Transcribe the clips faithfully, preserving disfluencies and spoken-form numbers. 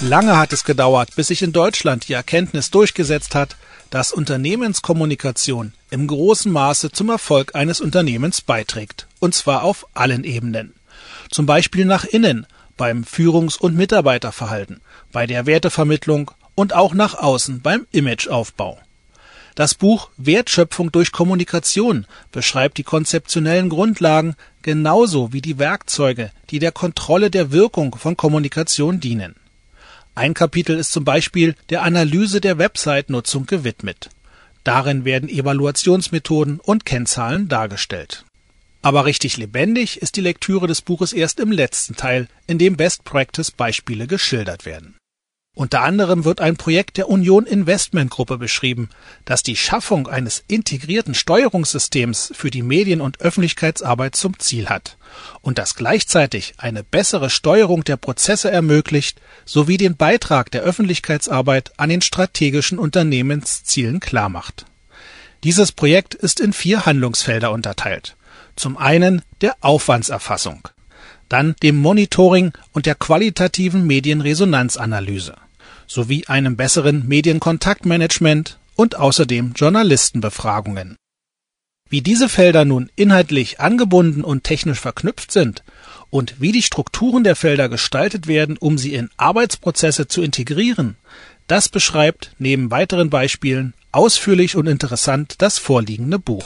Lange hat es gedauert, bis sich in Deutschland die Erkenntnis durchgesetzt hat, dass Unternehmenskommunikation im großen Maße zum Erfolg eines Unternehmens beiträgt, und zwar auf allen Ebenen. Zum Beispiel nach innen, beim Führungs- und Mitarbeiterverhalten, bei der Wertevermittlung und auch nach außen beim Imageaufbau. Das Buch Wertschöpfung durch Kommunikation beschreibt die konzeptionellen Grundlagen genauso wie die Werkzeuge, die der Kontrolle der Wirkung von Kommunikation dienen. Ein Kapitel ist zum Beispiel der Analyse der Website-Nutzung gewidmet. Darin werden Evaluationsmethoden und Kennzahlen dargestellt. Aber richtig lebendig ist die Lektüre des Buches erst im letzten Teil, in dem Best-Practice-Beispiele geschildert werden. Unter anderem wird ein Projekt der Union Investment Gruppe beschrieben, das die Schaffung eines integrierten Steuerungssystems für die Medien- und Öffentlichkeitsarbeit zum Ziel hat und das gleichzeitig eine bessere Steuerung der Prozesse ermöglicht, sowie den Beitrag der Öffentlichkeitsarbeit an den strategischen Unternehmenszielen klarmacht. Dieses Projekt ist in vier Handlungsfelder unterteilt. Zum einen der Aufwandserfassung, dann dem Monitoring und der qualitativen Medienresonanzanalyse sowie einem besseren Medienkontaktmanagement und außerdem Journalistenbefragungen. Wie diese Felder nun inhaltlich angebunden und technisch verknüpft sind und wie die Strukturen der Felder gestaltet werden, um sie in Arbeitsprozesse zu integrieren, das beschreibt neben weiteren Beispielen ausführlich und interessant das vorliegende Buch.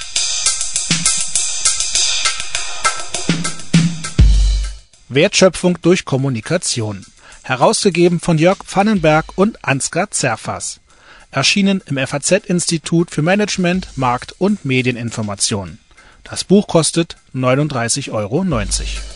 Wertschöpfung durch Kommunikation. Herausgegeben von Jörg Pfannenberg und Ansgar Zerfas. Erschienen im F A Z-Institut für Management, Markt- und Medieninformation. Das Buch kostet neununddreißig Euro neunzig.